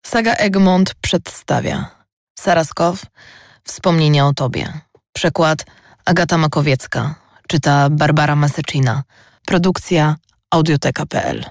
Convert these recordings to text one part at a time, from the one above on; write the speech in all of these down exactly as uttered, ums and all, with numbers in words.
Saga Egmont przedstawia Saraskow, Wspomnienia o tobie. Przekład Agata Makowiecka. Czyta Barbara Maseczina. Produkcja audioteka kropka p l.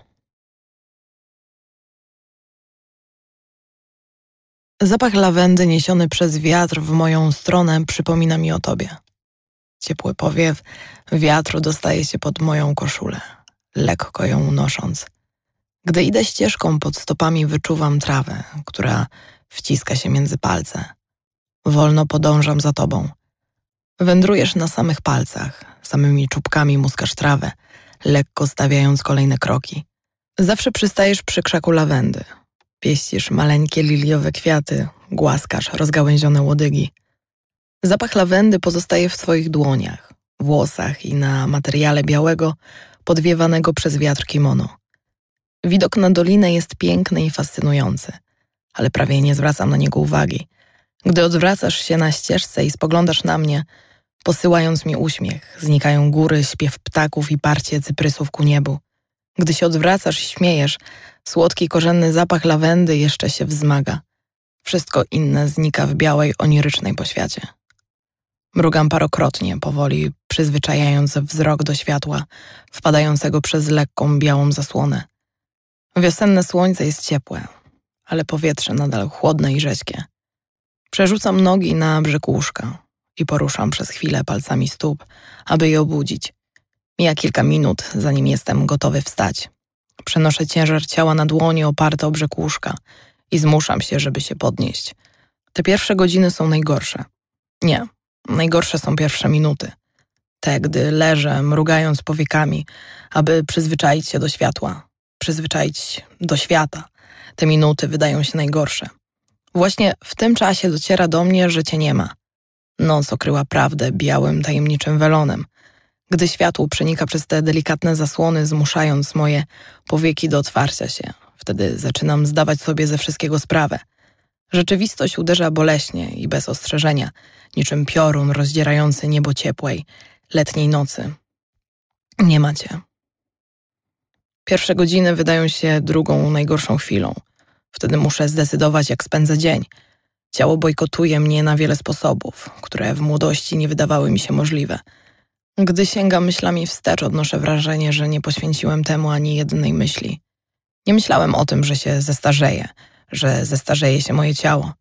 Zapach lawendy niesiony przez wiatr w moją stronę przypomina mi o tobie. Ciepły powiew wiatru dostaje się pod moją koszulę, lekko ją unosząc. Gdy idę ścieżką, pod stopami wyczuwam trawę, która wciska się między palce. Wolno podążam za tobą. Wędrujesz na samych palcach, samymi czubkami muskasz trawę, lekko stawiając kolejne kroki. Zawsze przystajesz przy krzaku lawendy. Pieścisz maleńkie liliowe kwiaty, głaskasz rozgałęzione łodygi. Zapach lawendy pozostaje w twoich dłoniach, włosach i na materiale białego, podwiewanego przez wiatr kimono. Widok na dolinę jest piękny i fascynujący, ale prawie nie zwracam na niego uwagi. Gdy odwracasz się na ścieżce i spoglądasz na mnie, posyłając mi uśmiech, znikają góry, śpiew ptaków i parcie cyprysów ku niebu. Gdy się odwracasz i śmiejesz, słodki korzenny zapach lawendy jeszcze się wzmaga. Wszystko inne znika w białej, onirycznej poświacie. Mrugam parokrotnie, powoli przyzwyczajając wzrok do światła, wpadającego przez lekką, białą zasłonę. Wiosenne słońce jest ciepłe, ale powietrze nadal chłodne i rzeźkie. Przerzucam nogi na brzeg łóżka i poruszam przez chwilę palcami stóp, aby je obudzić. Mija kilka minut, zanim jestem gotowy wstać. Przenoszę ciężar ciała na dłonie oparte o brzeg łóżka i zmuszam się, żeby się podnieść. Te pierwsze godziny są najgorsze. Nie, najgorsze są pierwsze minuty. Te, gdy leżę, mrugając powiekami, aby przyzwyczaić się do światła, przyzwyczaić do świata. Te minuty wydają się najgorsze. Właśnie w tym czasie dociera do mnie, że cię nie ma. Noc okryła prawdę białym, tajemniczym welonem. Gdy światło przenika przez te delikatne zasłony, zmuszając moje powieki do otwarcia się, wtedy zaczynam zdawać sobie ze wszystkiego sprawę. Rzeczywistość uderza boleśnie i bez ostrzeżenia, niczym piorun rozdzierający niebo ciepłej, letniej nocy. Nie ma cię. Pierwsze godziny wydają się drugą, najgorszą chwilą. Wtedy muszę zdecydować, jak spędzę dzień. Ciało bojkotuje mnie na wiele sposobów, które w młodości nie wydawały mi się możliwe. Gdy sięgam myślami wstecz, odnoszę wrażenie, że nie poświęciłem temu ani jednej myśli. Nie myślałem o tym, że się zestarzeję, że zestarzeje się moje ciało.